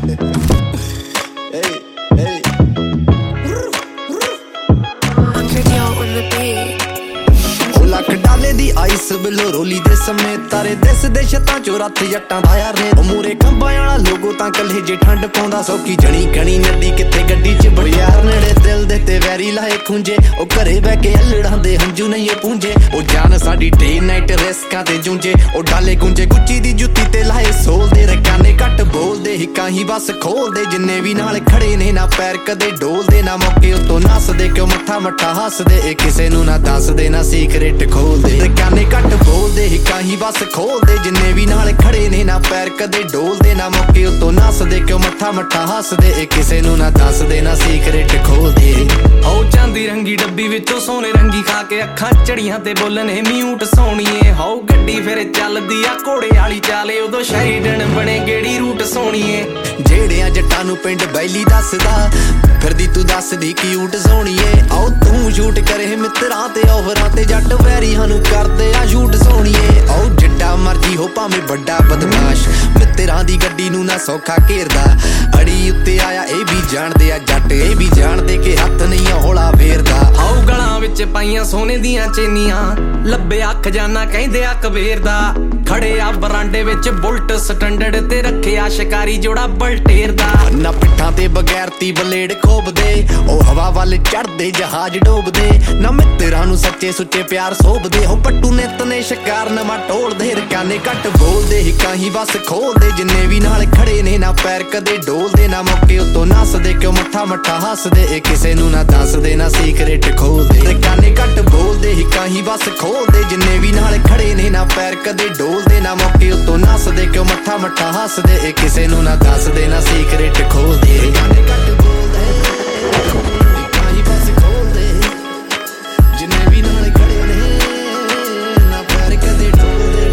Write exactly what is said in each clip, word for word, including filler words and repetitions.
ਲੱਖ ਡਾਲੇ ਦੀ ice ਬਿਲੋ ਰੋਲੀ ਦੇ ਸਮੇਂ ਤਾਰੇ ਦਿਸ ਦੇ ਛੱਤਾਂ ਚੋਂ ਰੱਥ ਜੱਟਾਂ ਦਾ ਯਾਰ ਨੇ ਮੂਰੇ ਖੰਭਾਂ ਵਾਲਾ ਲੋਗੋ ਤਾਂ ਕੱਲੇ ਜੇ ਠੰਡ ਪਾਉਂਦਾ ਸੌਕੀ ਜਣੀ ਕਣੀ ਨੱਡੀ ਕਿੱਥੇ ਗੱਡੀ ਚ ਬੜਿਆਰ ਨੇੜੇ ਦਿਲ ਦੇ ਤੇ ਵੈਰੀ ਲਾਏ ਖੁੰਝੇ ਉਹ ਘਰੇ ਬਹਿ ਕੇ ਅਲੜਾਂ ਦੇ ਹੰਝੂ ਨਹੀਂ ਪੂੰਝੇ ਉਹ ਜਾਨ ਸਾਡੀ ਡੇ ਨਾਈਟ ਰਿਸਕਾਂ ਤੇ ਜੂੰਝੇ ਉਹ ਡਾਲੇ ਗੁੰਝੇ ਗੁੱਚੀ ਦੀ ਜੁੱਤੀ ਤੇ ਲਾਏ ਸੋਲ ਦੇ ਰਕਾਨੇ ਘੱਟ ਬੋਲਦੇ ਹਿੱਕਾਂ ਹੀ ਬਸ ਖੋਲਦੇ ਜਿੰਨੇ ਵੀ ਨਾਲ ਖੜੇ ਨੇ ਨਾ ਪੈਰ ਕਦੇ ਡੋਲਦੇ ਨਾ ਮੌਕੇ ਉਤੋਂ ਨੱਸਦੇ ਕਿਉਂ ਮੱਠਾ ਮੱਠਾ ਹੱਸਦੇ ਇਹ ਕਿਸੇ ਨੂੰ ਨਾ ਦੱਸਦੇ ਨਾ ਸੀਕ੍ਰੇਟ ਖੋਲਦੇ ਰਕਾਨੇ ਘੱਟ ਬੋਲਦੇ ਹਿੱਕਾਂ ਹੀ ਬਸ ਖੋਲਦੇ ਜਿੰਨੇ ਵੀ ਨਾਲ ਖੜੇ ਨੇ ਨਾ ਪੈਰ ਕਦੇ ਡੋਲਦੇ ਨਾ ਮੌਕੇ ਉਤੋਂ ਨੱਸਦੇ ਕਿਉਂ ਮੱਠਾ ਮੱਠਾ ਹੱਸਦੇ ਇਹ ਕਿਸੇ ਨੂੰ ਨਾ ਦੱਸਦੇ ਨਾ ਸੀਕ੍ਰੇਟ ਖੋਲਦੇ ਹੋ ਚਾਂਦੀ ਰੰਗੀ ਡੱਬੀ ਵਿੱਚੋਂ ਸੋਨੇ ਰੰਗੀ ਖਾ ਕੇ ਅੱਖਾਂ ਚੜੀਆਂ ਤੇ ਬੋਲਣੇ ਮਿਊਟ ਸੋਣੀਏ ਹੋ ਗੱਡੀ ਫਿਰ ਚੱਲਦੀ ਆ ਘੋੜੇ ਵਾਲੀ ਚਾਲੇ ਉਦੋਂ ਸ਼ਾਈਡਨ ਬਣੇ ਗੇੜੀ ਰੂਟ ਸੋਣੀਏ ਜਿਹੜਿਆਂ ਜੱਟਾਂ ਨੂੰ ਪਿੰਡ ਬੈਲੀ ਦੱਸਦਾ ਫਿਰਦੀ ਤੂੰ ਦੱਸਦੀ ਕਿਊਟ ਸੋਣੀਏ ਆਓ ਤੂੰ ਸ਼ੂਟ ਕਰੇ ਮਿੱਤਰਾਂ ਤੇ ਆਫਰਾਂ ਤੇ ਜੱਟ ਵੈਰੀ ਸਾਨੂੰ ਕਰਦੇ ਆ ਸ਼ੂਟ ਸੋਣੀਏ ਆਓ ਜਿੱਡਾ ਮਰਜੀ ਹੋ ਭਾਵੇਂ ਵੱਡਾ ਬਦਮਾਸ਼ ਮਿੱਤਰਾਂ ਦੀ ਗੱਡੀ ਨੂੰ ਨਾ ਸੌਖਾ ਘੇਰਦਾ ਅੜੀ ਉੱਤੇ ਆਇਆ ਇਹ ਵੀ ਜਾਣਦੇ ਆ ਜੱਟ ਇਹ ਵੀ ਜਾਣਦੇ ਕਿ ਹੱਥ ਨਹੀਂ ਹੌਲਾ ਫੇਰਦਾ ਆਓ ਗਲਾਂ ਵਿੱਚ ਪਾਈਆਂ ਸੋਨੇ ਦੀਆਂ ਚੇਨੀਆਂ ਲੱਭਿਆ ਖਜ਼ਾਨਾ ਕਹਿੰਦੇ ਆ ਕਬੀਰ ਦਾ ਖੜੇ ਆ ਬਰਾਂਡੇ ਵਿੱਚ ਬੁਲਟ ਸਟੈਂਡਰਡ ਤੇ ਰੱਖਿਆ ਸ਼ਿਕਾਰੀ ਜੋੜਾ ਬਲਟੇਰ ਦਾ ਨਾ ਪਿੱਠਾਂ ਤੇ ਬਗੈਰਤੀ ਬਲੇਡ ਖੋਬਦੇ ਉਹ ਹਵਾ ਵੱਲ ਚੜਦੇ ਜਹਾਜ਼ ਡੋਬਦੇ ਨਾ ਮਿੱਤਰਾਂ ਨੂੰ ਸੱਚੇ ਸੁੱਚੇ ਪਿਆਰ ਸੋਭਦੇ ਉਹ ਪੱਟੂ ਨਿੱਤ ਨੇ ਸ਼ਿਕਾਰ ਨਵਾਂ ਟੋਲਦੇ ਰਕਾਨੇ ਘੱਟ ਬੋਲਦੇ ਹਿੱਕਾਂ ਹੀ ਬਸ ਖੋਲਦੇ ਜਿੰਨੇ ਵੀ ਨਾਲ ਖੜੇ ਨੇ ਨਾ ਪੈਰ ਕਦੇ ਡੋਲਦੇ ਨਾ ਮੌਕੇ ਉਤੋਂ ਨੱਸਦੇ ਕਿਉਂ ਮੱਠਾ ਮੱਠਾ ਹੱਸਦੇ ਇਹ ਕਿਸੇ ਨੂੰ ਨਾ ਦੱਸਦੇ ਨਾ ਸੀਕ੍ਰੇਟ ਖੋਲਦੇ ਰਕਾਨੇ ਘੱਟ ਬੋਲਦੇ ਹਿੱਕਾਂ ਹੀ ਬਸ ਖੋਲਦੇ ਜਿੰਨੇ ਵੀ ਨਾਲ ਖੜੇ ਨੇ ਨਾ ਪੈਰ ਕਦੇ ਡੋਲਦੇ ਨਾ ਮੌਕੇ ਉਤੋਂ ਨੱਸਦੇ ਕਿਉਂ ਮੱਠਾ ਮੱਠਾ ਹੱਸਦੇ ਇਹ ਕਿਸੇ ਨੂੰ ਨਾ ਦੱਸਦੇ ਨਾ ਸੀਕ੍ਰੇਟ ਖੋਲਦੇ ਰਕਾਨੇ ਘੱਟ ਬੋਲਦੇ ਹਿੱਕਾਂ ਹੀ ਬਸ ਖੋਲਦੇ ਜਿੰਨੇ ਵੀ ਨਾਲ ਖੜੇ ਨੇ ਨਾ ਪੈਰ ਕਦੇ ਡੋਲਦੇ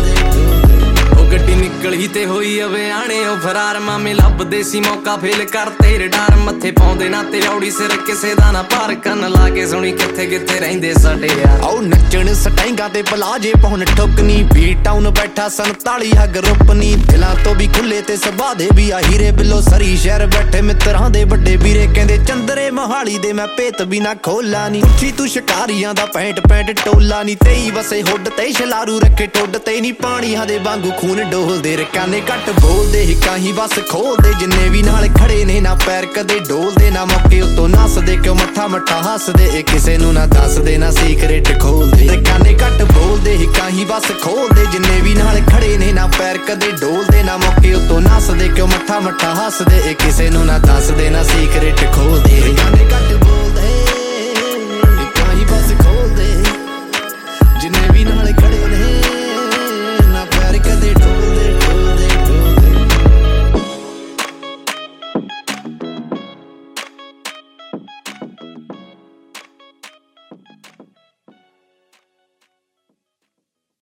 ਡੋਲਦੇ ਉਹ ਗੱਡੀ ਨਿਕਲੀ ਤੇ ਹੋਈ ਅਵਿਆਣੇ ਉਹ ਫਰਾਰ ਮਾਮੇ ਲੱਭਦੇ ਸੀ ਮੌਕਾ ਫੇਲ ਕਰ ਤੇਰੇ ਡਰ ਮੱਥੇ ਪਾਉਂਦੇ ਨਾ ਤੇ ਔੜੀ ਸਿਰ ਕਿਸੇ ਦਾ ਨਾ ਭਾਰ ਕੰਨ ਲਾ ਕੇ ਸੁਣੀ ਕਿੱਥੇ ਕਿੱਥੇ ਰਹਿੰਦੇ ਸਾਡੇ ਯਾਰ ਆਓ ਨੱਚਣ ਸਟੈਂਗਾ ਤੇ ਪਲਾਜੇ ਪਹੁੰਨ ਠੁਕਨੀ ਬੀ ਟਾਊਨ ਬੈਠਾ ਸੰਤਾਲੀ ਹੱਗ ਰੁਪਨੀ ਦਿਲਾਂ ਤੋਂ ਵੀ ਖੁੱਲੇ ਤੇ ਸਭਾ ਦੇ ਵੀ ਆ ਹੀਰੇ ਬਿੱਲੋ ਸਰੀ ਸ਼ਹਿਰ ਬੈਠੇ ਮਿੱਤਰਾਂ ਦੇ ਵੱਡੇ ਵੀਰੇ ਕਹਿੰਦੇ ਚੰਦਰੇ ਮੋਹਾਲੀ ਦੇ ਮੈਂ ਭੇਤ ਵੀ ਨਾ ਖੋਲਾ ਨੀ ਪੁੱਛੀ ਤੂੰ ਸ਼ਿਕਾਰੀਆਂ ਦਾ ਪੈਂਟ ਪੈਂਟ ਟੋਲਾ ਨੀ ਤੇਈ ਵਸੇ ਹੁੱਡ ਤੇ ਛਲਾਰੂ ਰੱਖੇ ਠੁੱਡ ਤੇ ਨੀ ਪਾਣੀਆਂ ਦੇ ਵਾਂਗੂ ਖੂਨ ਡੋਲਦੇ ਰਕਾਨੇ ਘੱਟ ਬੋਲਦੇ ਹਿੱਕਾਂ ਹੀ ਬਸ ਖੋਲਦੇ ਜਿੰਨੇ ਵੀ ਨਾਲ ਖੜੇ ਨੇ ਨਾ ਪੈਰ ਕਦੇ ਡੋਲਦੇ ਨਾ ਮੌਕੇ ਉਤੋਂ ਨੱਸਦੇ ਕਿਉਂ ਮੱਠਾ ਮੱਠਾ ਹੱਸਦੇ ਇਹ ਕਿਸੇ ਨੂੰ ਨਾ ਦੱਸਦੇ ਨਾ ਸੀਕ੍ਰੇਟ ਖੋਲਦੇ ਰਕਾਨੇ ਘੱਟ ਬੋਲਦੇ ਹਿੱਕਾਂ ਹੀ ਬਸ ਖੋਲਦੇ ਜਿੰਨੇ ਵੀ ਨਾਲ ਖੜੇ ਨੇ ਨਾ ਪੈਰ ਕਦੇ ਡੋਲਦੇ ਨਾ ਮੌਕੇ ਉਤੋਂ ਨੱਸਦੇ ਕਿਉਂ ਮੱਠਾ ਮੱਠਾ ਹੱਸਦੇ ਇਹ ਕਿਸੇ ਨੂੰ ਨਾ ਦੱਸਦੇ ਨਾ ਸੀਕ੍ਰੇਟ ਖੋਲਦੇ ਰਕਾਨੇ ਘੱਟ